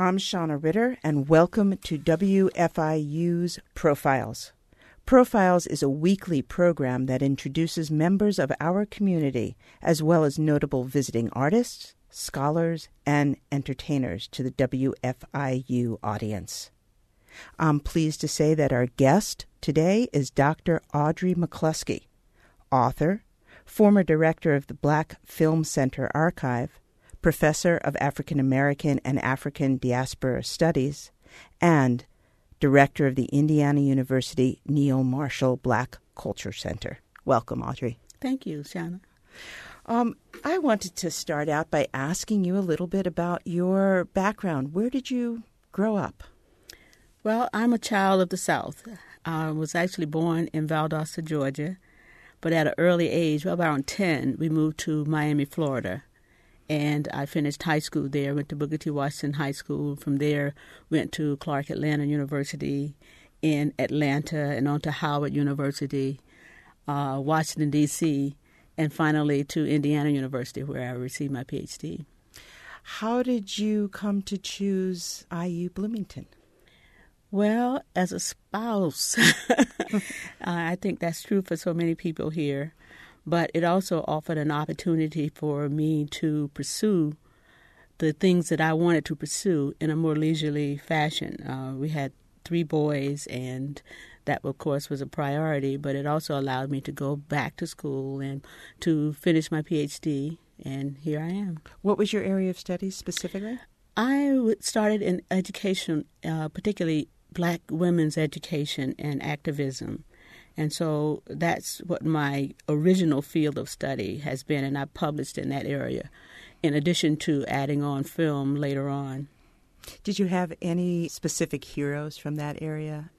I'm Shauna Ritter, and welcome to WFIU's Profiles. Profiles is a weekly program that introduces members of our community, as well as notable visiting artists, scholars, and entertainers to the WFIU audience. I'm pleased to say that our guest today is Dr. Audrey McCluskey, author, former director of the Black Film Center Archive, professor of African American and African Diaspora Studies, and director of the Indiana University Neal Marshall Black Culture Center. Welcome, Audrey. Thank you, Shauna. I wanted to start out by asking you a little bit about your background. Where did you grow up? Well, I'm a child of the South. I was actually born in Valdosta, Georgia, but at an early age, around 10, we moved to Miami, Florida. And I finished high school there, went to Booker T. Washington High School. From there, went to Clark Atlanta University in Atlanta and on to Howard University, Washington, D.C., and finally to Indiana University, where I received my Ph.D. How did you come to choose IU Bloomington? Well, as a spouse, I think that's true for so many people here. But it also offered an opportunity for me to pursue the things that I wanted to pursue in a more leisurely fashion. We had 3 boys, and that, of course, was a priority, but it also allowed me to go back to school and to finish my Ph.D., and here I am. What was your area of studies specifically? I started in education, particularly Black women's education and activism. And so that's what my original field of study has been, and I published in that area, in addition to adding on film later on. Did you have any specific heroes from that area?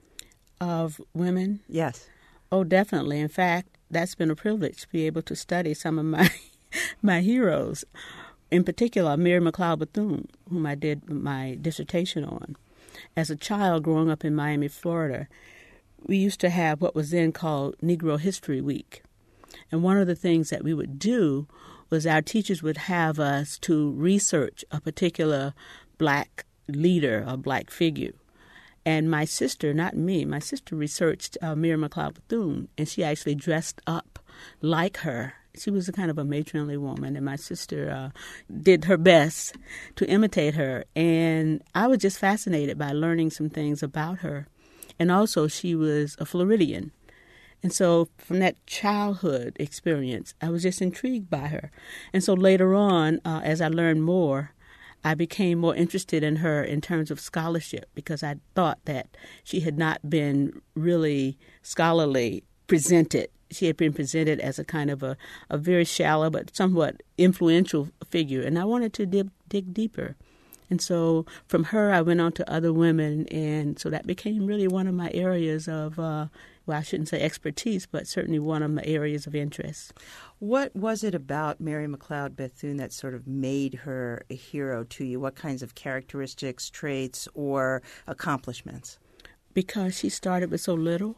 Of women? Yes. Oh, definitely. In fact, that's been a privilege to be able to study some of my heroes. In particular, Mary McLeod Bethune, whom I did my dissertation on. As a child growing up in Miami, Florida, we used to have what was then called Negro History Week. And one of the things that we would do was our teachers would have us to research a particular Black leader or Black figure. And my sister, not me, my sister researched Mary McLeod Bethune, and she actually dressed up like her. She was a kind of a matronly woman, and my sister did her best to imitate her. And I was just fascinated by learning some things about her. And also, she was a Floridian. And so from that childhood experience, I was just intrigued by her. And so later on, as I learned more, I became more interested in her in terms of scholarship, because I thought that she had not been really scholarly presented. She had been presented as a kind of a very shallow but somewhat influential figure. And I wanted to dig deeper. And so from her, I went on to other women, and so that became really one of my areas of, well, I shouldn't say expertise, but certainly one of my areas of interest. What was it about Mary McLeod Bethune that sort of made her a hero to you? What kinds of characteristics, traits, or accomplishments? Because she started with so little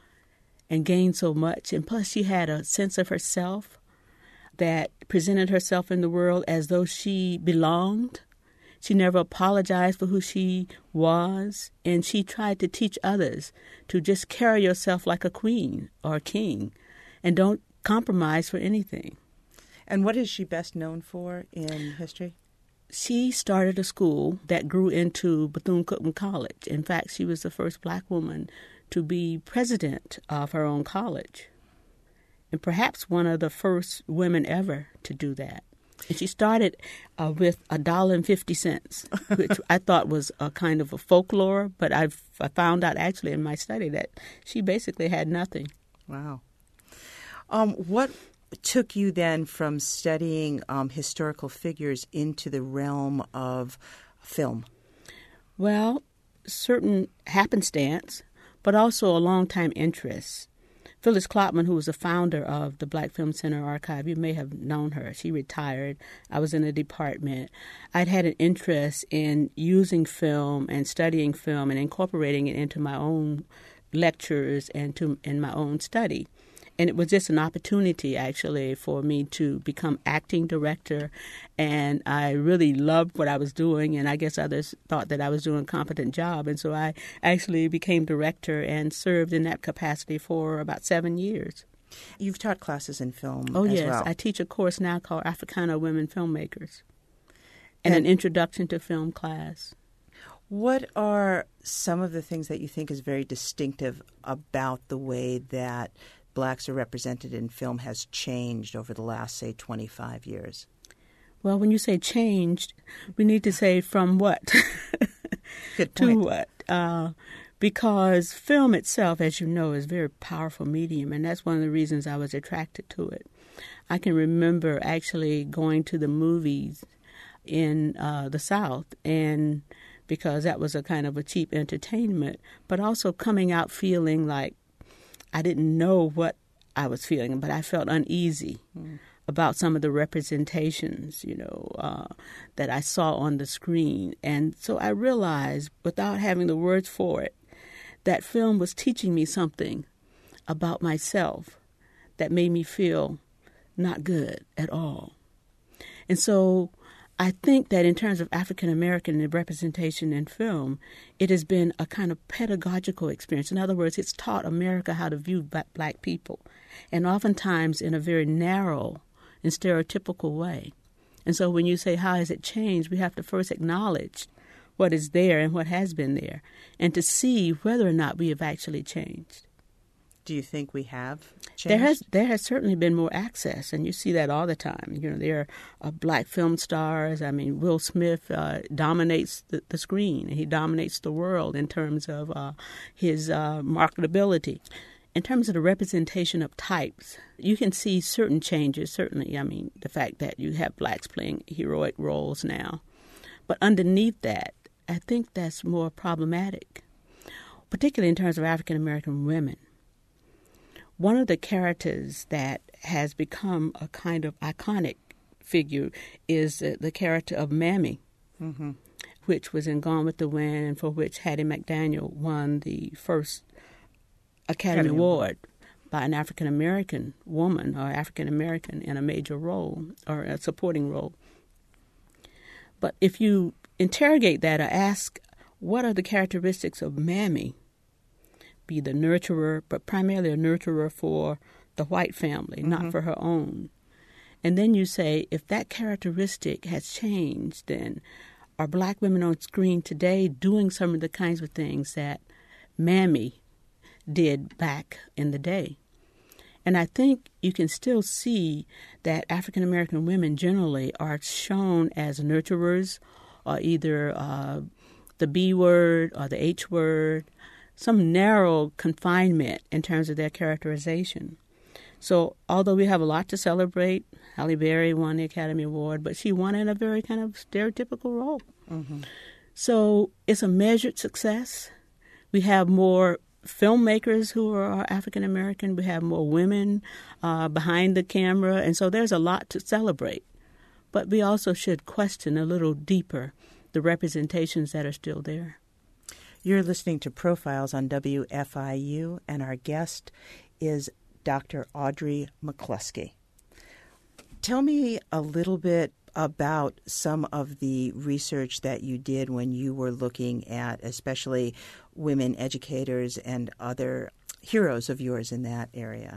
and gained so much, and plus she had a sense of herself that presented herself in the world as though she belonged. She never apologized for who she was, and she tried to teach others to just carry yourself like a queen or a king and don't compromise for anything. And what is she best known for in history? She started a school that grew into Bethune-Cookman College. In fact, she was the first Black woman to be president of her own college, and perhaps one of the first women ever to do that. And she started with $1.50, which I thought was a kind of a folklore, but I found out actually in my study that she basically had nothing. Wow. What took you then from studying historical figures into the realm of film? Well, certain happenstance, but also a long-time interest. Phyllis Klopman, who was the founder of the Black Film Center Archive, you may have known her. She retired. I was in the department. I'd had an interest in using film and studying film and incorporating it into my own lectures and in my own study. And it was just an opportunity, actually, for me to become acting director. And I really loved what I was doing, and I guess others thought that I was doing a competent job. And so I actually became director and served in that capacity for about 7 years. You've taught classes in film Oh, as yes. well. I teach a course now called Africana Women Filmmakers and an introduction to film class. What are some of the things that you think is very distinctive about the way that blacks are represented in film has changed over the last, say, 25 years? Well, when you say changed, we need to say from what Good point. to what. Because film itself, as you know, is a very powerful medium, and that's one of the reasons I was attracted to it. I can remember actually going to the movies in the South, and because that was a kind of a cheap entertainment, but also coming out feeling like I didn't know what I was feeling, but I felt uneasy about some of the representations, that I saw on the screen. And so I realized, without having the words for it, that film was teaching me something about myself that made me feel not good at all. And so I think that in terms of African American representation in film, it has been a kind of pedagogical experience. In other words, it's taught America how to view black people, and oftentimes in a very narrow and stereotypical way. And so when you say, how has it changed, we have to first acknowledge what is there and what has been there, and to see whether or not we have actually changed. Do you think we have changed? There has certainly been more access, and you see that all the time. There are black film stars. I mean, Will Smith dominates the screen, and he dominates the world in terms of his marketability. In terms of the representation of types, you can see certain changes, certainly. I mean, the fact that you have blacks playing heroic roles now. But underneath that, I think that's more problematic, particularly in terms of African American women. One of the characters that has become a kind of iconic figure is the character of Mammy, which was in Gone with the Wind, and for which Hattie McDaniel won the first Academy Award by an African American woman or African American in a major role or a supporting role. But if you interrogate that or ask, what are the characteristics of Mammy? Be the nurturer, but primarily a nurturer for the white family, not for her own. And then you say, if that characteristic has changed, then are black women on screen today doing some of the kinds of things that Mammy did back in the day? And I think you can still see that African American women generally are shown as nurturers, or either the B word or the H word, some narrow confinement in terms of their characterization. So although we have a lot to celebrate, Halle Berry won the Academy Award, but she won in a very kind of stereotypical role. So it's a measured success. We have more filmmakers who are African American. We have more women behind the camera. And so there's a lot to celebrate. But we also should question a little deeper the representations that are still there. You're listening to Profiles on WFIU, and our guest is Dr. Audrey McCluskey. Tell me a little bit about some of the research that you did when you were looking at especially women educators and other heroes of yours in that area.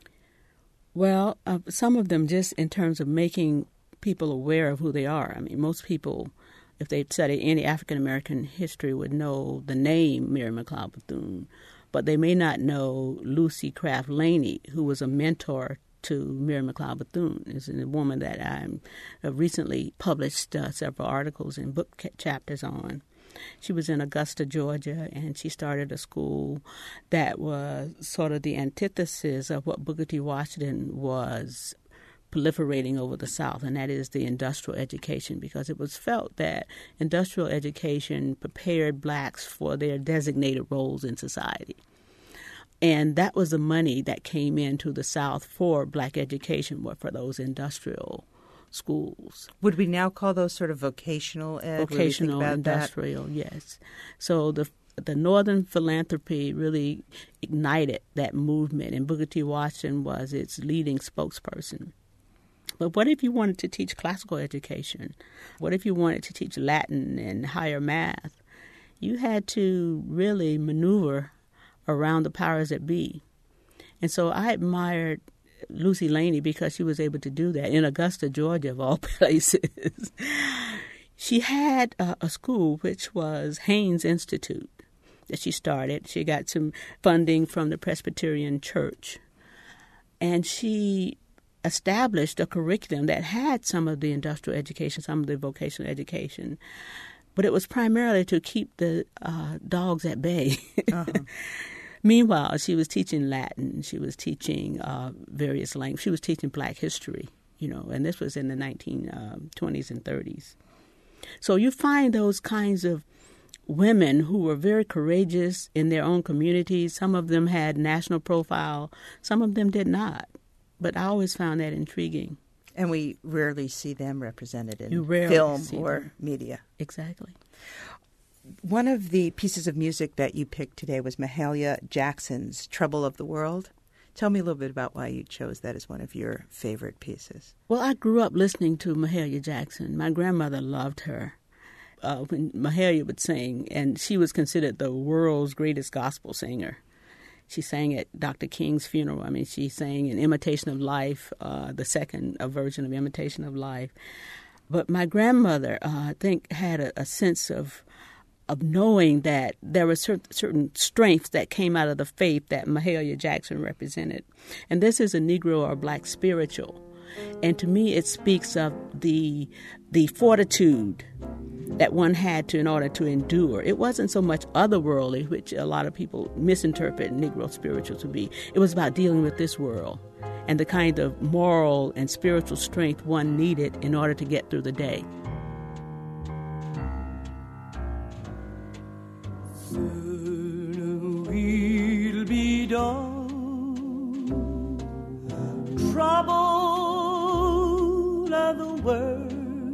Well, some of them just in terms of making people aware of who they are. I mean, most people, if they've studied any African-American history, would know the name Mary McLeod Bethune, but they may not know Lucy Craft Laney, who was a mentor to Mary McLeod Bethune. Is a woman that I recently published several articles and book chapters on. She was in Augusta, Georgia, and she started a school that was sort of the antithesis of what Booker T. Washington was proliferating over the South, and that is the industrial education, because it was felt that industrial education prepared blacks for their designated roles in society. And that was the money that came into the South for black education, for those industrial schools. Would we now call those sort of vocational ed? Vocational, industrial, yes. So the the Northern philanthropy really ignited that movement, and Booker T. Washington was its leading spokesperson. But what if you wanted to teach classical education? What if you wanted to teach Latin and higher math? You had to really maneuver around the powers that be. And so I admired Lucy Laney because she was able to do that in Augusta, Georgia, of all places. She had a school, which was Haynes Institute, that she started. She got some funding from the Presbyterian Church. And she established a curriculum that had some of the industrial education, some of the vocational education. But it was primarily to keep the dogs at bay. Uh-huh. Meanwhile, she was teaching Latin. She was teaching various languages. She was teaching Black history, and this was in the 1920s and 30s. So you find those kinds of women who were very courageous in their own communities. Some of them had national profile. Some of them did not. But I always found that intriguing. And we rarely see them represented in film or media. Exactly. One of the pieces of music that you picked today was Mahalia Jackson's Trouble of the World. Tell me a little bit about why you chose that as one of your favorite pieces. Well, I grew up listening to Mahalia Jackson. My grandmother loved her. When Mahalia would sing, and she was considered the world's greatest gospel singer. She sang at Dr. King's funeral. I mean, she sang in Imitation of Life, the second version of Imitation of Life. But my grandmother, I think, had a sense of knowing that there were certain strengths that came out of the faith that Mahalia Jackson represented. And this is a Negro or Black spiritual. And to me, it speaks of the fortitude that one had to in order to endure. It wasn't so much otherworldly, which a lot of people misinterpret Negro spiritual to be. It was about dealing with this world and the kind of moral and spiritual strength one needed in order to get through the day. Soon we'll be done. Trouble of the world.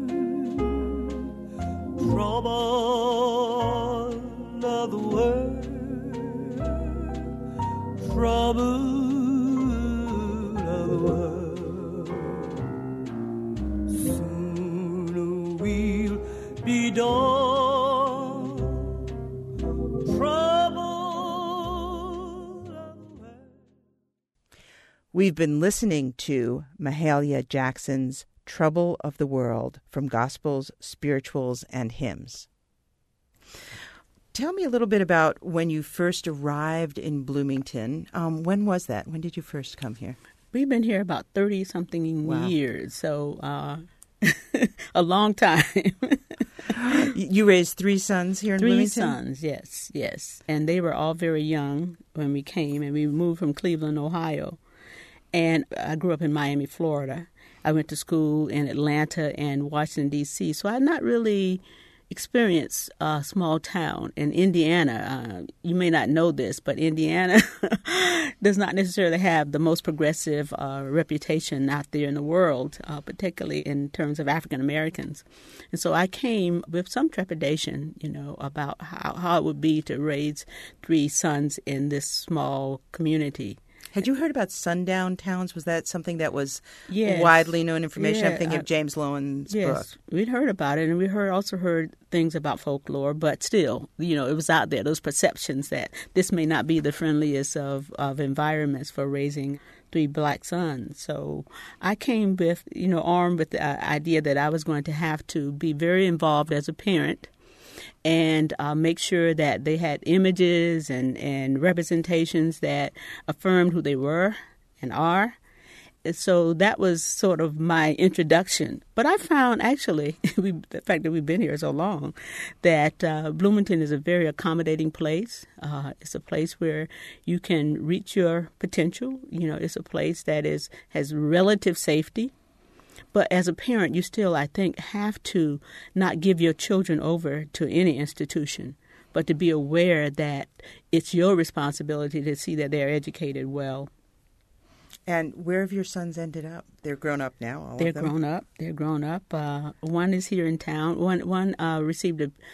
Trouble of the world. Trouble of the world. Soon we'll be done. We've been listening to Mahalia Jackson's Trouble of the World from Gospels, Spirituals, and Hymns. Tell me a little bit about when you first arrived in Bloomington. When was that? When did you first come here? We've been here about 30-something Wow. years, so a long time. You raised 3 sons here in Bloomington? 3 sons, yes. And they were all very young when we came, and we moved from Cleveland, Ohio. And I grew up in Miami, Florida. I went to school in Atlanta and Washington, D.C., so I had not really experienced a small town. In Indiana, you may not know this, but Indiana does not necessarily have the most progressive reputation out there in the world, particularly in terms of African Americans. And so I came with some trepidation, about how it would be to raise 3 sons in this small community. Had you heard about sundown towns? Was that something that was Yes. widely known information? Yeah, I'm thinking of James Lowen's book. Yes, we'd heard about it, and we also heard things about folklore, but still, it was out there, those perceptions that this may not be the friendliest of environments for raising 3 Black sons. So I came with, armed with the idea that I was going to have to be very involved as a parent and make sure that they had images and representations that affirmed who they were and are. So that was sort of my introduction. But I found, actually, the fact that we've been here so long, that Bloomington is a very accommodating place. It's a place where you can reach your potential. It's a place that has relative safety. But as a parent, you still, I think, have to not give your children over to any institution, but to be aware that it's your responsibility to see that they're educated well. And where have your sons ended up? They're grown up now, all of them? They're grown up. One is here in town. One received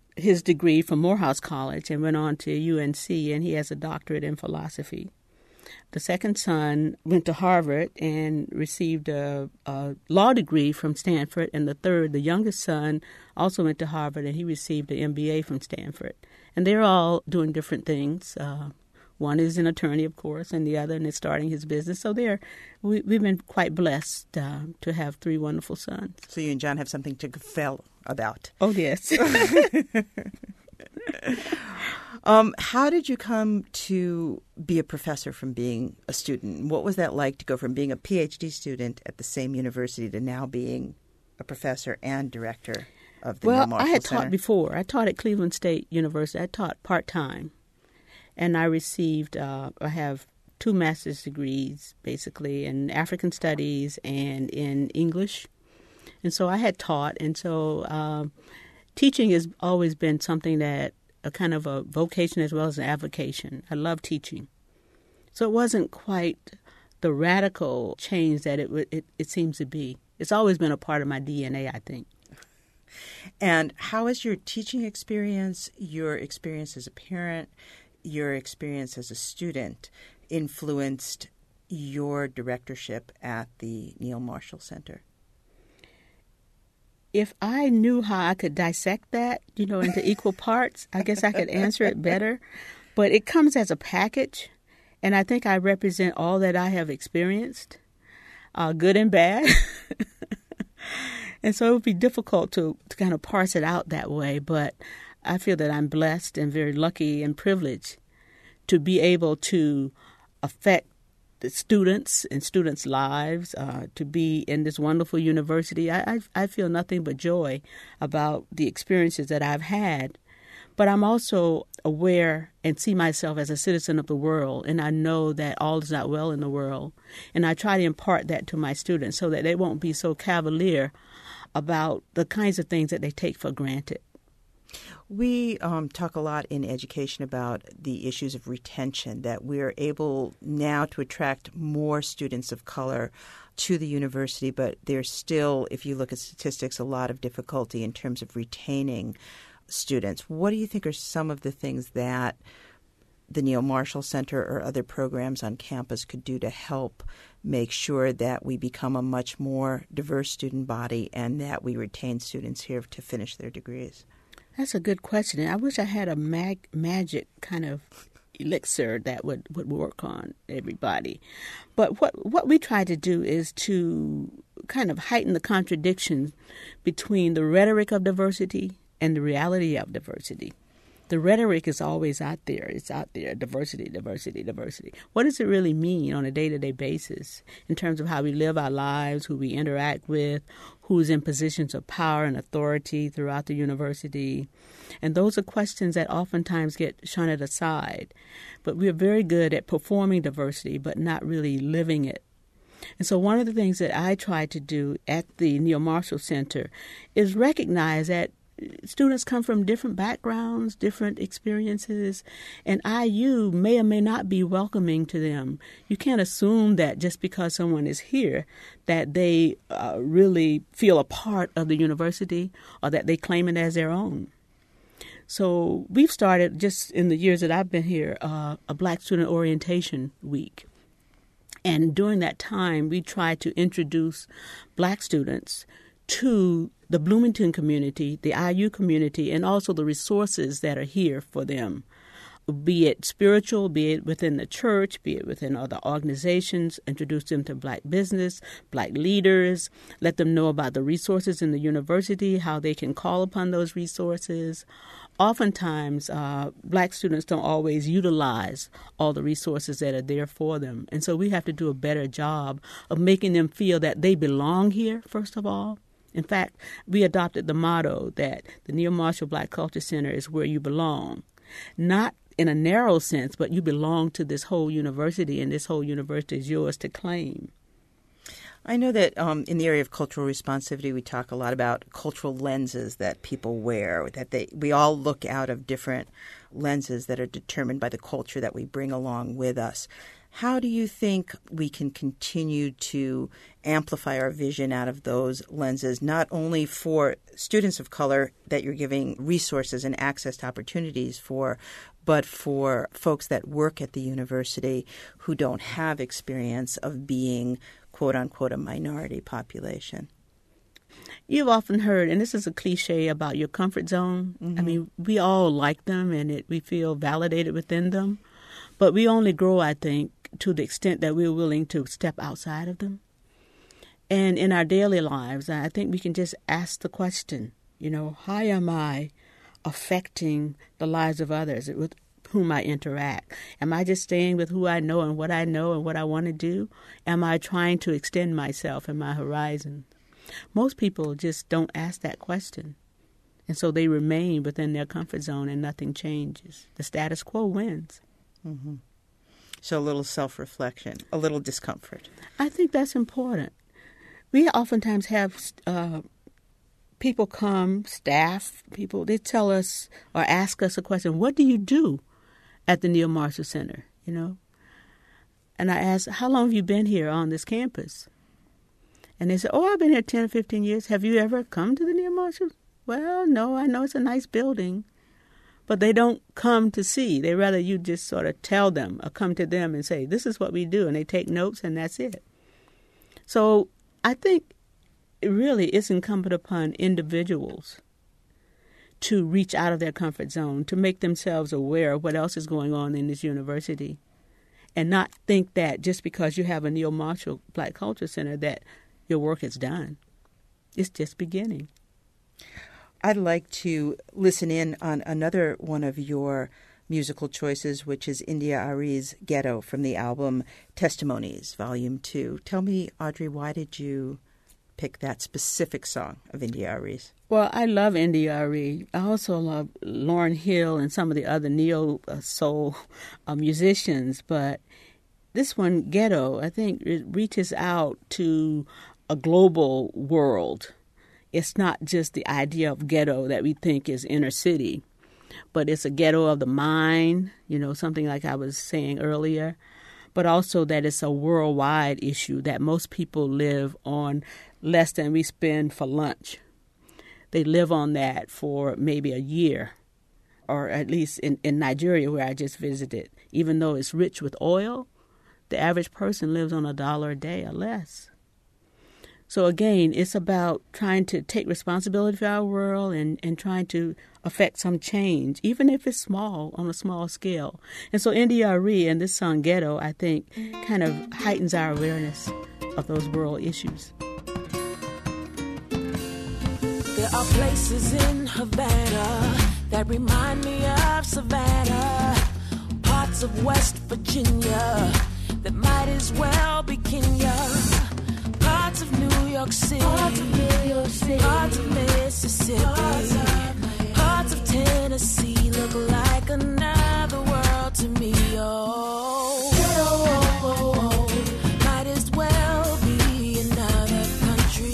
his degree from Morehouse College and went on to UNC, and he has a doctorate in philosophy. The second son went to Harvard and received a law degree from Stanford, and the third, the youngest son, also went to Harvard, and he received an MBA from Stanford. And they're all doing different things. One is an attorney, of course, and the other is starting his business. So we've been quite blessed to have three wonderful sons. So you and John have something to gafel about. Oh, yes. How did you come to be a professor from being a student? What was that like to go from being a PhD student at the same university to now being a professor and director of the Neal Marshall Center? Well, I had taught before. I taught at Cleveland State University. I taught part-time. And I received, I have 2 master's degrees, basically, in African Studies and in English. And so I had taught. And so teaching has always been something that, a kind of a vocation as well as an avocation. I love teaching. So it wasn't quite the radical change that it seems to be. It's always been a part of my DNA, I think. And how has your teaching experience, your experience as a parent, your experience as a student influenced your directorship at the Neal Marshall Center? If I knew how I could dissect that, into equal parts, I guess I could answer it better. But it comes as a package, and I think I represent all that I have experienced, good and bad. And so it would be difficult to kind of parse it out that way, but I feel that I'm blessed and very lucky and privileged to be able to affect the students and students' lives, to be in this wonderful university. I feel nothing but joy about the experiences that I've had. But I'm also aware and see myself as a citizen of the world, and I know that all is not well in the world. And I try to impart that to my students so that they won't be so cavalier about the kinds of things that they take for granted. We talk a lot in education about the issues of retention, that we're able now to attract more students of color to the university, but there's still, if you look at statistics, a lot of difficulty in terms of retaining students. What do you think are some of the things that the Neal Marshall Center or other programs on campus could do to help make sure that we become a much more diverse student body and that we retain students here to finish their degrees? That's a good question. I wish I had a magic kind of elixir that would work on everybody. But what we try to do is to kind of heighten the contradiction between the rhetoric of diversity and the reality of diversity. The rhetoric is always out there. It's out there. Diversity, diversity, diversity. What does it really mean on a day-to-day basis in terms of how we live our lives, who we interact with, who's in positions of power and authority throughout the university? And those are questions that oftentimes get shunted aside. But we're very good at performing diversity, but not really living it. And so one of the things that I try to do at the Neal Marshall Center is recognize that students come from different backgrounds, different experiences, and IU may or may not be welcoming to them. You can't assume that just because someone is here that they really feel a part of the university or that they claim it as their own. So we've started, just in the years that I've been here, a Black Student Orientation Week. And during that time, we try to introduce Black students to the Bloomington community, the IU community, and also the resources that are here for them, be it spiritual, be it within the church, be it within other organizations, introduce them to Black business, Black leaders, let them know about the resources in the university, how they can call upon those resources. Oftentimes, Black students don't always utilize all the resources that are there for them. And so we have to do a better job of making them feel that they belong here, first of all. In fact, we adopted the motto that the Neal Marshall Black Culture Center is where you belong. Not in a narrow sense, but you belong to this whole university, and this whole university is yours to claim. I know that in the area of cultural responsivity, we talk a lot about cultural lenses that people wear, that we all look out of different lenses that are determined by the culture that we bring along with us. How do you think we can continue to amplify our vision out of those lenses, not only for students of color that you're giving resources and access to opportunities for, but for folks that work at the university who don't have experience of being, quote unquote, a minority population? You've often heard, and this is a cliche about your comfort zone. Mm-hmm. I mean, we all like them and we feel validated within them, but we only grow, I think, to the extent that we're willing to step outside of them. And in our daily lives, I think we can just ask the question, how am I affecting the lives of others with whom I interact? Am I just staying with who I know and what I want to do? Am I trying to extend myself and my horizon? Most people just don't ask that question. And so they remain within their comfort zone and nothing changes. The status quo wins. Mm-hmm. So a little self-reflection, a little discomfort. I think that's important. We oftentimes have people come, staff, people, they tell us or ask us a question, what do you do at the Neal Marshall Center, And I ask, how long have you been here on this campus? And they say, I've been here 10 or 15 years. Have you ever come to the Neal Marshall? Well, no, I know it's a nice building. But they don't come to see. They rather you just sort of tell them or come to them and say, this is what we do. And they take notes and that's it. So I think it really is incumbent upon individuals to reach out of their comfort zone, to make themselves aware of what else is going on in this university, and not think that just because you have a Neal Marshall Black Culture Center that your work is done. It's just beginning. I'd like to listen in on another one of your musical choices, which is India Arie's Ghetto from the album Testimonies, Volume 2. Tell me, Audrey, why did you pick that specific song of India Arie's? Well, I love India Arie. I also love Lauryn Hill and some of the other neo-soul musicians, but this one, Ghetto, I think it reaches out to a global world. It's not just the idea of ghetto that we think is inner city, but it's a ghetto of the mind, something like I was saying earlier, but also that it's a worldwide issue that most people live on less than we spend for lunch. They live on that for maybe a year, or at least in Nigeria where I just visited. Even though it's rich with oil, the average person lives on $1 a day or less. So again, it's about trying to take responsibility for our world and trying to affect some change, even if it's small, on a small scale. And so India Arie and this song Ghetto, I think, kind of heightens our awareness of those world issues. There are places in Havana that remind me of Savannah, parts of West Virginia that might as well be Kenya. Parts of New York City, parts of Mississippi, parts of Tennessee look like another world to me. Might as well be another country.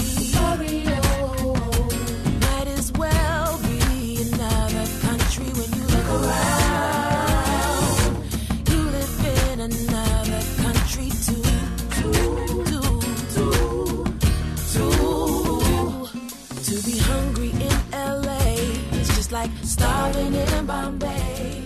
Might as well be another country when you look around. You live in another country too. To be hungry in LA is just like starving in Bombay.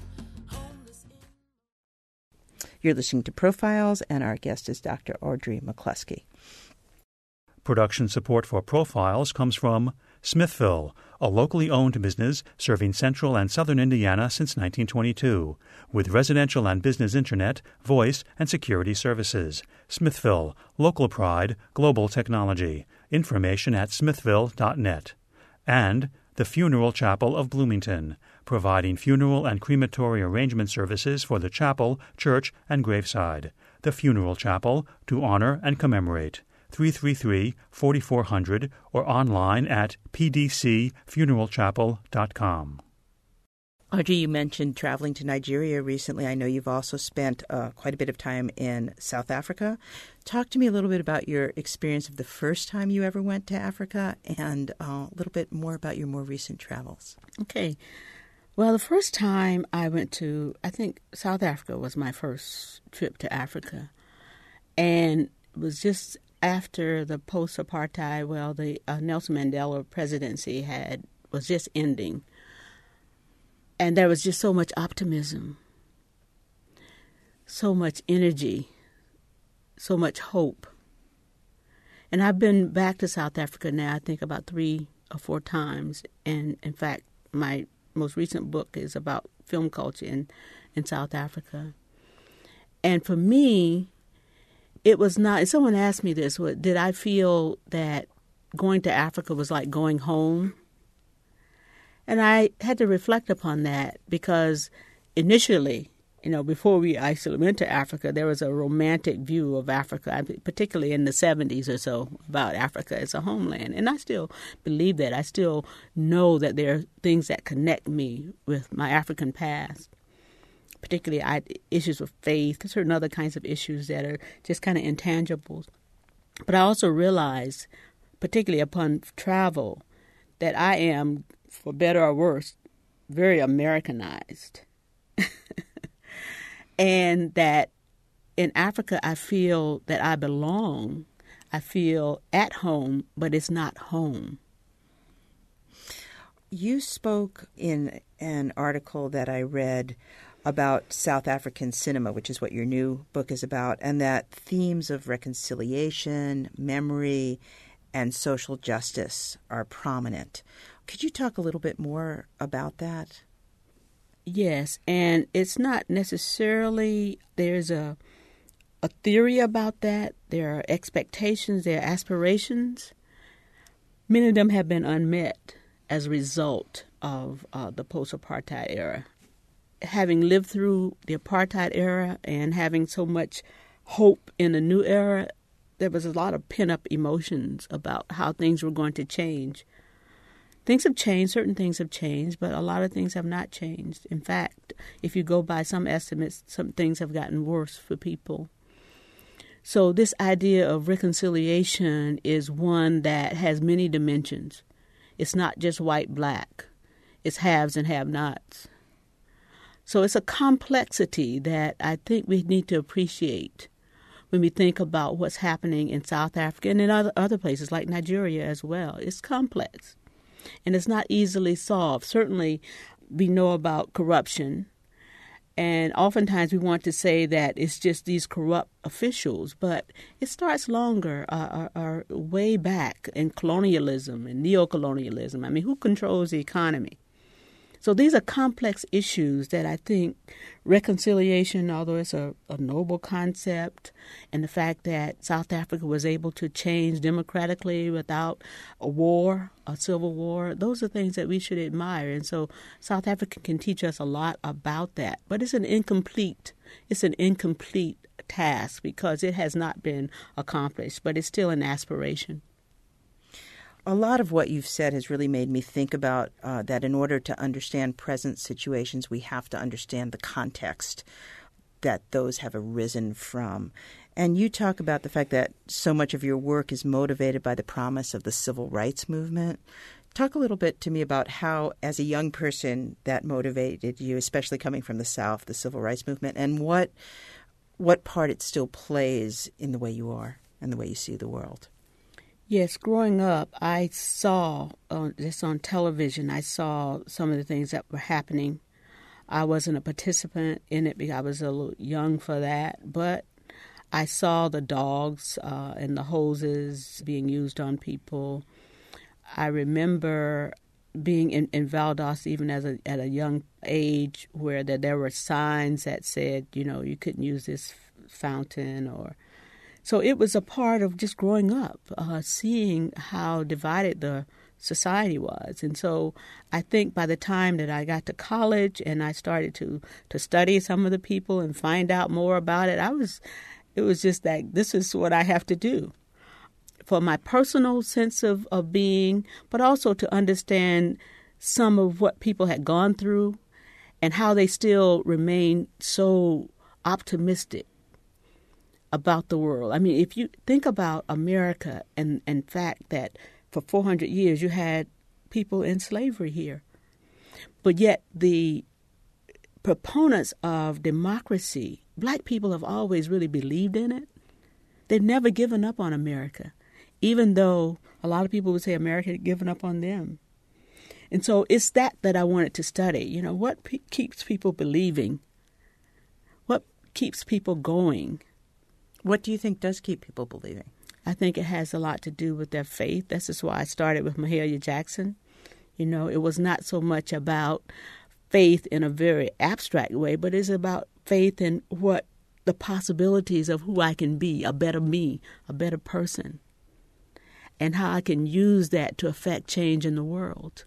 You're listening to Profiles, and our guest is Dr. Audrey McCluskey. Production support for Profiles comes from Smithville, a locally owned business serving central and southern Indiana since 1922, with residential and business internet, voice, and security services. Smithville, local pride, global technology. Information at smithville.net. And the Funeral Chapel of Bloomington, providing funeral and crematory arrangement services for the chapel, church, and graveside. The Funeral Chapel, to honor and commemorate. 333-4400 or online at pdcfuneralchapel.com. Audrey, you mentioned traveling to Nigeria recently. I know you've also spent quite a bit of time in South Africa. Talk to me a little bit about your experience of the first time you ever went to Africa and a little bit more about your more recent travels. Okay. Well, the first time I went to, I think South Africa was my first trip to Africa. And it was just after the post-apartheid, well, the Nelson Mandela presidency was just ending. And there was just so much optimism, so much energy, so much hope. And I've been back to South Africa now, I think about 3 or 4 times. And in fact, my most recent book is about film culture in South Africa. And for me, it was not, someone asked me this, did I feel that going to Africa was like going home? And I had to reflect upon that because initially, before we actually went to Africa, there was a romantic view of Africa, particularly in the 70s or so, about Africa as a homeland. And I still believe that. I still know that there are things that connect me with my African past, particularly issues of faith, certain other kinds of issues that are just kind of intangibles. But I also realize, particularly upon travel, that I am, for better or worse, very Americanized. And that in Africa, I feel that I belong. I feel at home, but it's not home. You spoke in an article that I read about South African cinema, which is what your new book is about, and that themes of reconciliation, memory, and social justice are prominent. Could you talk a little bit more about that? Yes, and it's not necessarily, there's a theory about that. There are expectations, there are aspirations. Many of them have been unmet as a result of the post-apartheid era. Having lived through the apartheid era and having so much hope in the new era, there was a lot of pent-up emotions about how things were going to change. Things have changed, certain things have changed, but a lot of things have not changed. In fact, if you go by some estimates, some things have gotten worse for people. So this idea of reconciliation is one that has many dimensions. It's not just white-black. It's haves and have-nots. So it's a complexity that I think we need to appreciate when we think about what's happening in South Africa and in other places like Nigeria as well. It's complex. And it's not easily solved. Certainly, we know about corruption, and oftentimes we want to say that it's just these corrupt officials, but it starts longer, or way back in colonialism and neocolonialism. I mean, who controls the economy? So these are complex issues that I think reconciliation, although it's a noble concept, and the fact that South Africa was able to change democratically without a war, a civil war, those are things that we should admire. And so South Africa can teach us a lot about that. But it's an incomplete task because it has not been accomplished, but it's still an aspiration. A lot of what you've said has really made me think about that in order to understand present situations, we have to understand the context that those have arisen from. And you talk about the fact that so much of your work is motivated by the promise of the civil rights movement. Talk a little bit to me about how, as a young person, that motivated you, especially coming from the South, the civil rights movement, and what part it still plays in the way you are and the way you see the world. Yes, growing up, I saw, just on television, I saw some of the things that were happening. I wasn't a participant in it because I was a little young for that, but I saw the dogs and the hoses being used on people. I remember being in Valdosta even at a young age where there were signs that said, you couldn't use this fountain or... So it was a part of just growing up, seeing how divided the society was. And so I think by the time that I got to college and I started to study some of the people and find out more about it, it was just that this is what I have to do for my personal sense of being, but also to understand some of what people had gone through and how they still remain so optimistic about the world. I mean, if you think about America and fact that for 400 years you had people in slavery here. But yet the proponents of democracy, black people have always really believed in it. They've never given up on America, even though a lot of people would say America had given up on them. And so it's that I wanted to study. You know, what keeps people believing? What keeps people going? What do you think does keep people believing? I think it has a lot to do with their faith. This is why I started with Mahalia Jackson. You know, it was not so much about faith in a very abstract way, but it's about faith in what the possibilities of who I can be, a better me, a better person, and how I can use that to affect change in the world.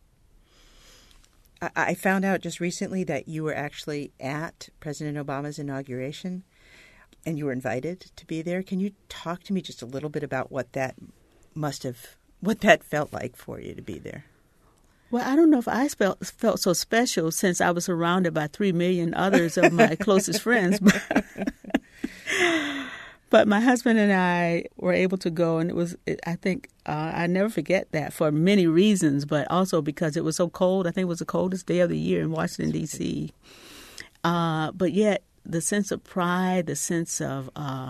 I found out just recently that you were actually at President Obama's inauguration, and you were invited to be there. Can you talk to me just a little bit about what that felt like for you to be there? Well, I don't know if I felt so special since I was surrounded by 3 million others of my closest friends. But my husband and I were able to go, and I never forget that for many reasons, but also because it was so cold. I think it was the coldest day of the year in Washington, D.C. But yet the sense of pride, the sense of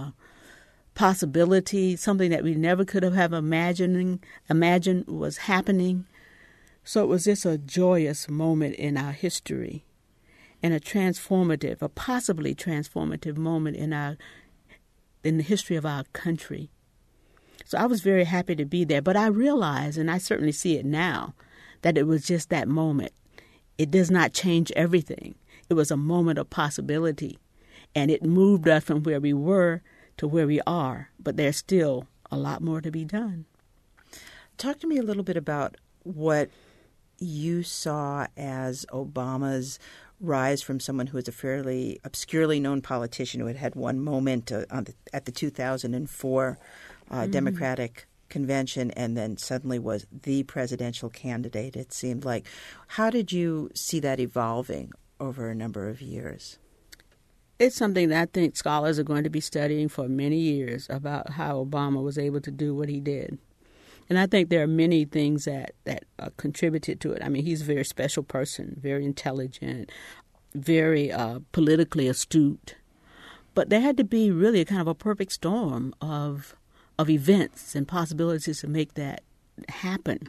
possibility, something that we never could have imagined was happening. So it was just a joyous moment in our history and a possibly transformative moment in the history of our country. So I was very happy to be there. But I realized, and I certainly see it now, that it was just that moment. It does not change everything. It was a moment of possibility. And it moved us from where we were to where we are. But there's still a lot more to be done. Talk to me a little bit about what you saw as Obama's rise from someone who was a fairly obscurely known politician who had one moment at the 2004 Democratic convention and then suddenly was the presidential candidate, it seemed like. How did you see that evolving over a number of years? It's something that I think scholars are going to be studying for many years about how Obama was able to do what he did. And I think there are many things that contributed to it. I mean, he's a very special person, very intelligent, very politically astute. But there had to be really a kind of a perfect storm of events and possibilities to make that happen.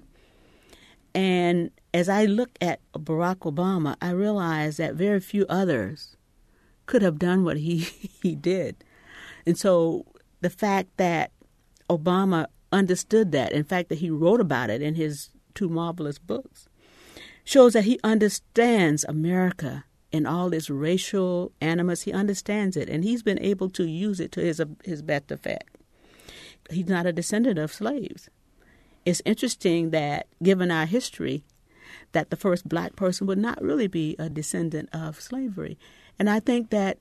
And as I look at Barack Obama, I realize that very few others could have done what he did. And so the fact that Obama understood that, in fact, that he wrote about it in his 2 marvelous books, shows that he understands America and all this racial animus. He understands it, and he's been able to use it to his best effect. He's not a descendant of slaves. It's interesting that, given our history, that the first black person would not really be a descendant of slavery. And I think that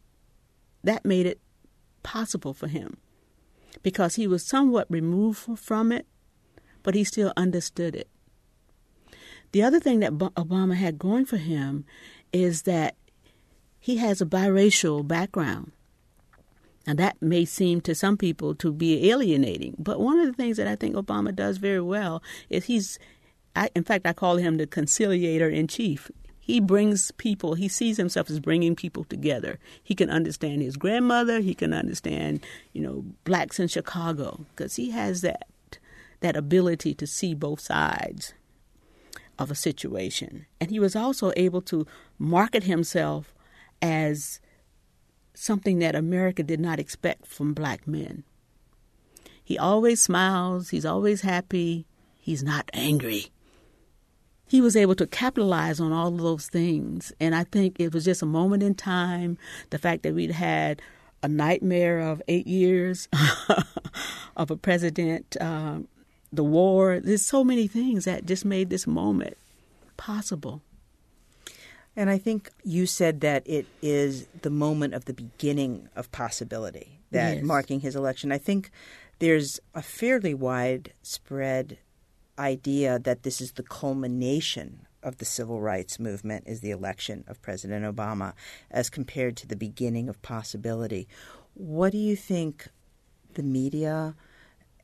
made it possible for him, because he was somewhat removed from it, but he still understood it. The other thing that Obama had going for him is that he has a biracial background. Now, that may seem to some people to be alienating, but one of the things that I think Obama does very well is in fact, I call him the conciliator in chief. He brings people, he sees himself as bringing people together. He can understand his grandmother. He can understand, blacks in Chicago, because he has that ability to see both sides of a situation. And he was also able to market himself as something that America did not expect from black men. He always smiles. He's always happy. He's not angry. He was able to capitalize on all of those things. And I think it was just a moment in time, the fact that we'd had a nightmare of 8 years of a president, the war. There's so many things that just made this moment possible. And I think you said that it is the moment of the beginning of possibility, that Yes. marking his election. I think there's a fairly widespread idea that this is the culmination of the civil rights movement, is the election of President Obama, as compared to the beginning of possibility. What do you think the media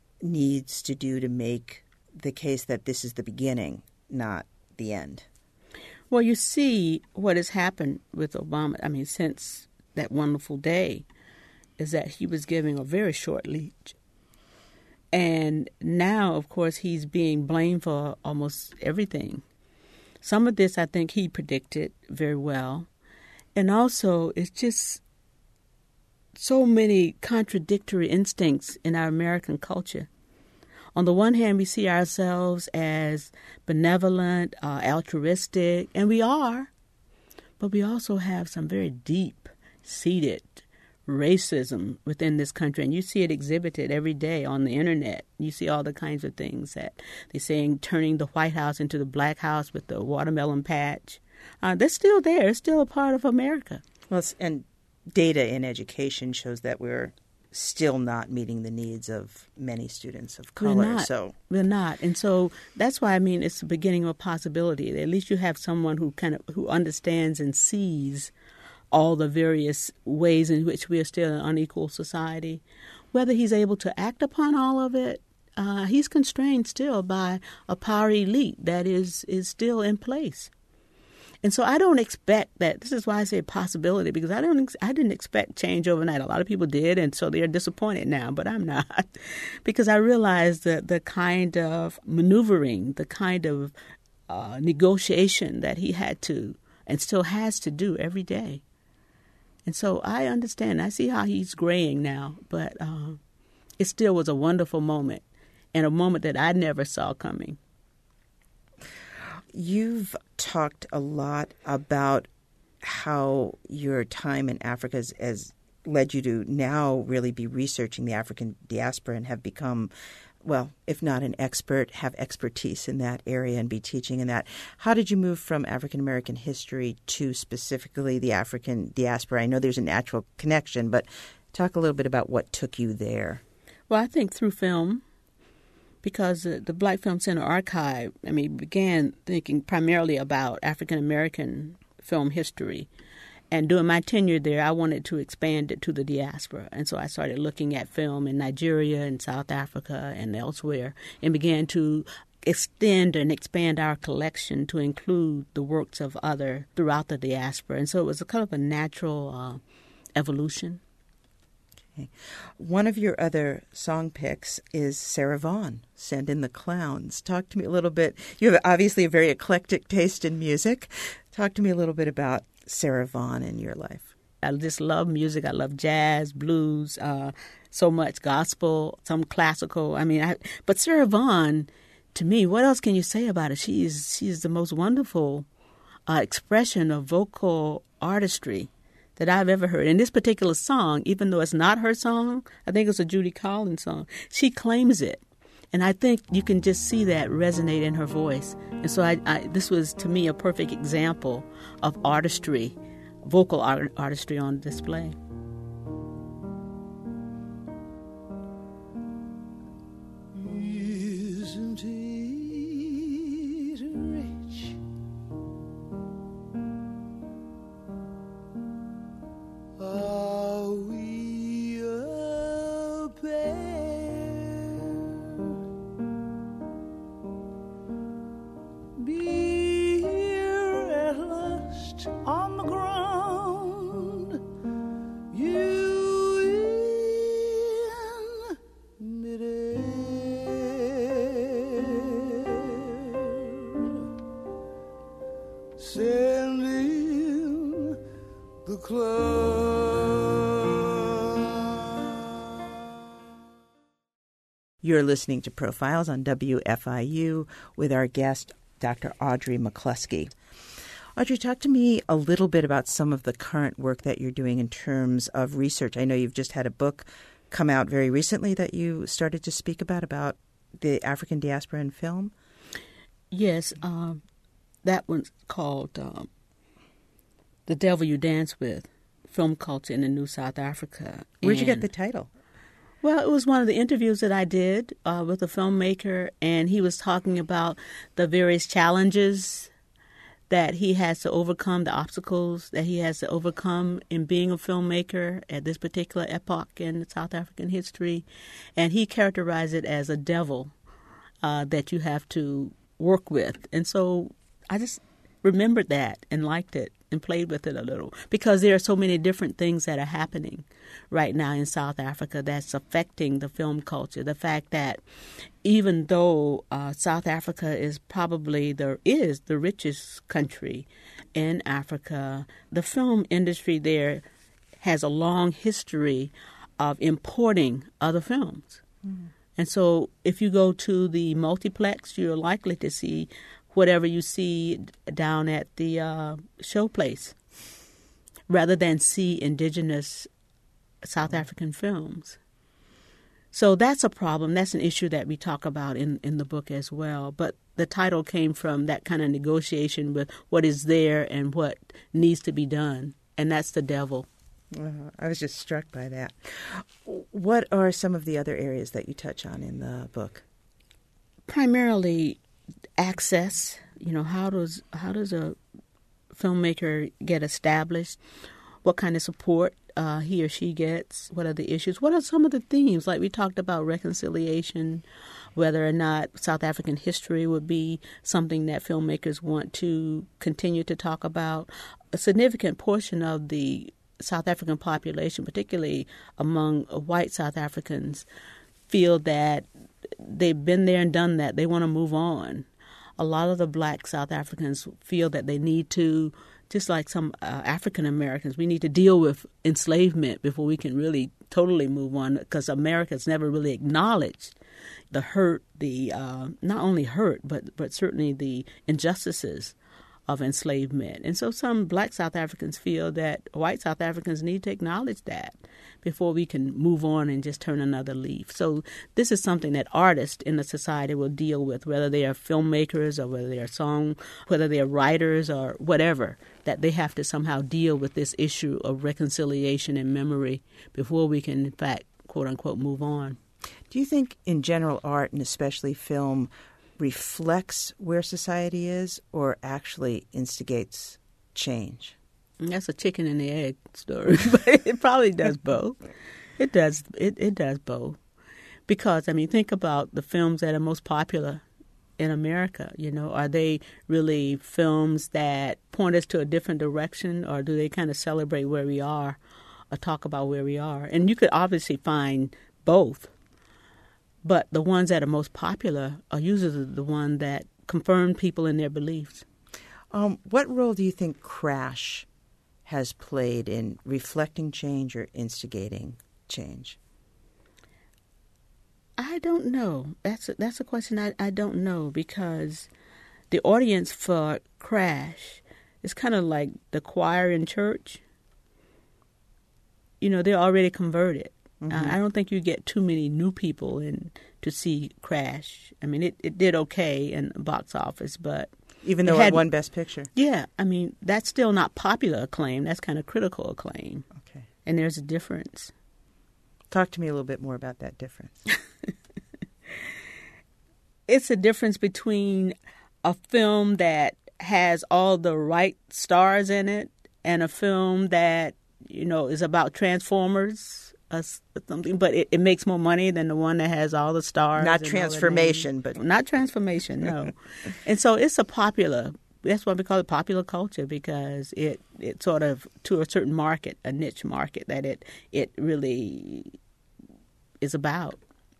needs to do to make the case that this is the beginning, not the end? Well, you see what has happened with Obama, since that wonderful day, is that he was giving a very short leash. And now, of course, he's being blamed for almost everything. Some of this, I think, he predicted very well. And also, it's just so many contradictory instincts in our American culture. On the one hand, we see ourselves as benevolent, altruistic, and we are. But we also have some very deep-seated racism within this country, and you see it exhibited every day on the internet. You see all the kinds of things that they're saying, turning the White House into the Black House with the watermelon patch. They're still there. It's still a part of America. Well, and data in education shows that we're still not meeting the needs of many students of color. We're not. And so that's why, it's the beginning of a possibility. At least you have someone who understands and sees all the various ways in which we are still an unequal society. Whether he's able to act upon all of it, he's constrained still by a power elite that is still in place. And so I don't expect that. This is why I say possibility, because I didn't expect change overnight. A lot of people did, and so they're disappointed now, but I'm not. Because I realize that the kind of maneuvering, the kind of negotiation that he had to and still has to do every day. And so I understand. I see how he's graying now, but it still was a wonderful moment, and a moment that I never saw coming. You've talked a lot about how your time in Africa has led you to now really be researching the African diaspora and have become, well, if not an expert, have expertise in that area and be teaching in that. How did you move from African American history to specifically the African diaspora? I know there's a natural connection, but talk a little bit about what took you there. Well, I think through film, because the Black Film Center Archive, began thinking primarily about African American film history. And during my tenure there, I wanted to expand it to the diaspora. And so I started looking at film in Nigeria and South Africa and elsewhere, and began to extend and expand our collection to include the works of other throughout the diaspora. And so it was a kind of a natural evolution. Okay. One of your other song picks is Sarah Vaughan, Send in the Clowns. Talk to me a little bit. You have obviously a very eclectic taste in music. Talk to me a little bit about Sarah Vaughan in your life. I just love music. I love jazz, blues, so much gospel, some classical. But Sarah Vaughan, to me, what else can you say about her? She is the most wonderful expression of vocal artistry that I've ever heard. In this particular song, even though it's not her song, I think it's a Judy Collins song, she claims it. And I think you can just see that resonate in her voice. And so this was, to me, a perfect example of artistry, vocal artistry on display. Isn't it rich? Are we a pair? Be here at last on the ground, you in midair. Send in the clouds. You're listening to Profiles on WFIU with our guest, Dr. Audrey McCluskey. Audrey, talk to me a little bit about some of the current work that you're doing in terms of research. I know you've just had a book come out very recently that you started to speak about the African diaspora in film. Yes, that one's called The Devil You Dance With, Film Culture in the New South Africa. Where'd you get the title? Well, it was one of the interviews that I did with a filmmaker, and he was talking about the various challenges that he has to overcome, the obstacles that he has to overcome in being a filmmaker at this particular epoch in South African history. And he characterized it as a devil that you have to work with. And so I just remembered that and liked it and played with it a little, because there are so many different things that are happening right now in South Africa that's affecting the film culture. The fact that even though South Africa is probably the richest country in Africa, the film industry there has a long history of importing other films. Mm. And so if you go to the multiplex, you're likely to see whatever you see down at the showplace, rather than see indigenous South African films. So that's a problem. That's an issue that we talk about in the book as well. But the title came from that kind of negotiation with what is there and what needs to be done. And that's the devil. I was just struck by that. What are some of the other areas that you touch on in the book? Primarily access. You know, how does a filmmaker get established? What kind of support he or she gets? What are the issues? What are some of the themes? Like we talked about reconciliation, whether or not South African history would be something that filmmakers want to continue to talk about. A significant portion of the South African population, particularly among white South Africans, feel that they've been there and done that. They want to move on. A lot of the black South Africans feel that they need to, just like some African Americans, we need to deal with enslavement before we can really totally move on, because America's never really acknowledged the hurt, the not only hurt, but certainly the injustices of enslavement. And so some black South Africans feel that white South Africans need to acknowledge that before we can move on and just turn another leaf. So this is something that artists in the society will deal with, whether they are filmmakers or whether they are whether they are writers or whatever, that they have to somehow deal with this issue of reconciliation and memory before we can, in fact, quote unquote, move on. Do you think in general art, and especially film, reflects where society is or actually instigates change? That's a chicken and the egg story, but it probably does both. It does both. Because, I mean, think about the films that are most popular in America. You know, are they really films that point us to a different direction, or do they kind of celebrate where we are or talk about where we are? And you could obviously find both. But the ones that are most popular are usually the one that confirm people in their beliefs. What role do you think Crash has played in reflecting change or instigating change? I don't know. That's a question I don't know, because the audience for Crash is kind of like the choir in church. You know, they're already converted. Mm-hmm. I don't think you get too many new people in to see Crash. I mean, it did okay in the box office, but even though it won Best Picture. Yeah, I mean, that's still not popular acclaim. That's kind of critical acclaim. Okay, and there's a difference. Talk to me a little bit more about that difference. It's a difference between a film that has all the right stars in it and a film that, you know, is about Transformers. Something, but it makes more money than the one that has all the stars. Not transformation, but not transformation, no. And so it's a popular. That's why we call it popular culture, because it sort of, to a certain market, a niche market, that it really is about.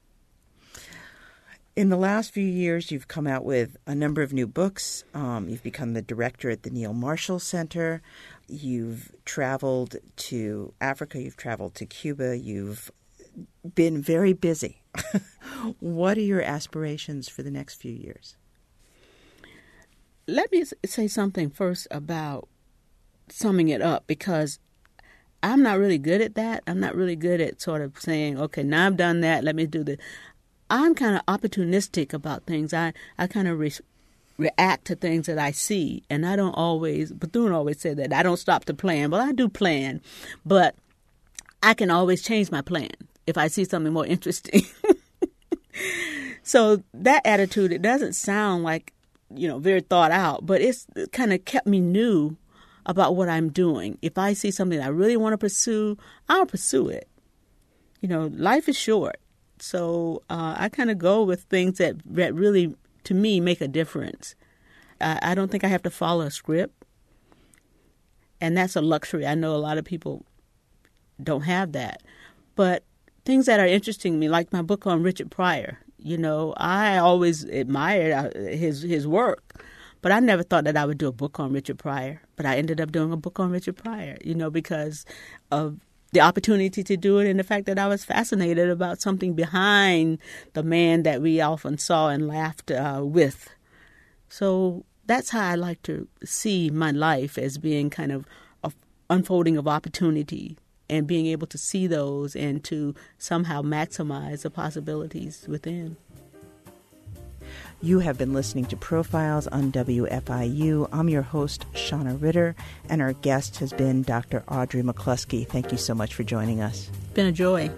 In the last few years, you've come out with a number of new books. You've become the director at the Neil Marshall Center. You've traveled to Africa. You've traveled to Cuba. You've been very busy. What are your aspirations for the next few years? Let me say something first about summing it up, because I'm not really good at that. I'm not really good at sort of saying, okay, now I've done that, let me do this. I'm kind of opportunistic about things. I kind of react to things that I see, and I don't always, Bethune always said that I don't stop to plan. Well, I do plan, but I can always change my plan if I see something more interesting. So that attitude, it doesn't sound like, you know, very thought out, but it kind of kept me new about what I'm doing. If I see something I really want to pursue, I'll pursue it. You know, life is short. So I kind of go with things that really, to me, make a difference. I don't think I have to follow a script. And that's a luxury. I know a lot of people don't have that. But things that are interesting to me, like my book on Richard Pryor, I always admired his work. But I never thought that I would do a book on Richard Pryor. But I ended up doing a book on Richard Pryor, because of the opportunity to do it and the fact that I was fascinated about something behind the man that we often saw and laughed with. So that's how I like to see my life, as being kind of an unfolding of opportunity and being able to see those and to somehow maximize the possibilities within. You have been listening to Profiles on WFIU. I'm your host, Shauna Ritter, and our guest has been Dr. Audrey McCluskey. Thank you so much for joining us. It's been a joy.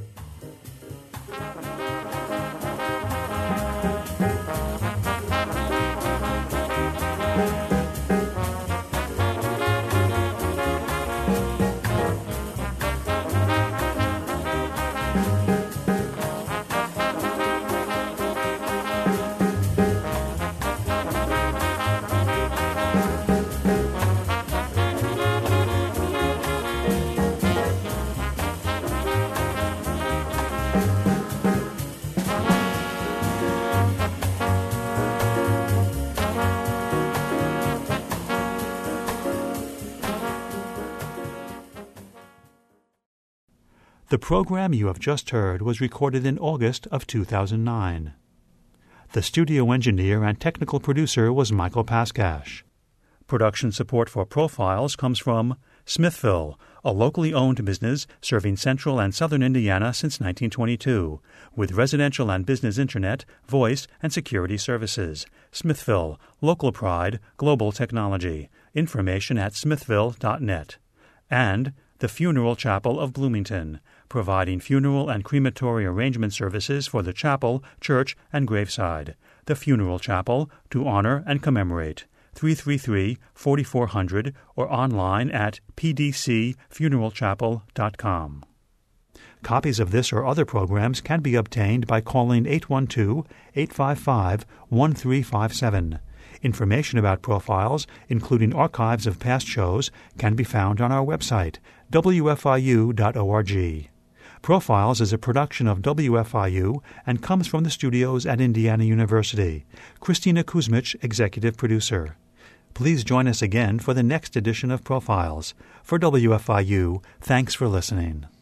The program you have just heard was recorded in August of 2009. The studio engineer and technical producer was Michael Paskash. Production support for Profiles comes from Smithville, a locally owned business serving central and southern Indiana since 1922, with residential and business internet, voice, and security services. Smithville, local pride, global technology. Information at smithville.net. And the Funeral Chapel of Bloomington, providing funeral and crematory arrangement services for the chapel, church, and graveside. The Funeral Chapel, to honor and commemorate. 333-4400 or online at pdcfuneralchapel.com. Copies of this or other programs can be obtained by calling 812-855-1357. Information about Profiles, including archives of past shows, can be found on our website, wfiu.org. Profiles is a production of WFIU and comes from the studios at Indiana University. Christina Kuzmich, executive producer. Please join us again for the next edition of Profiles. For WFIU, thanks for listening.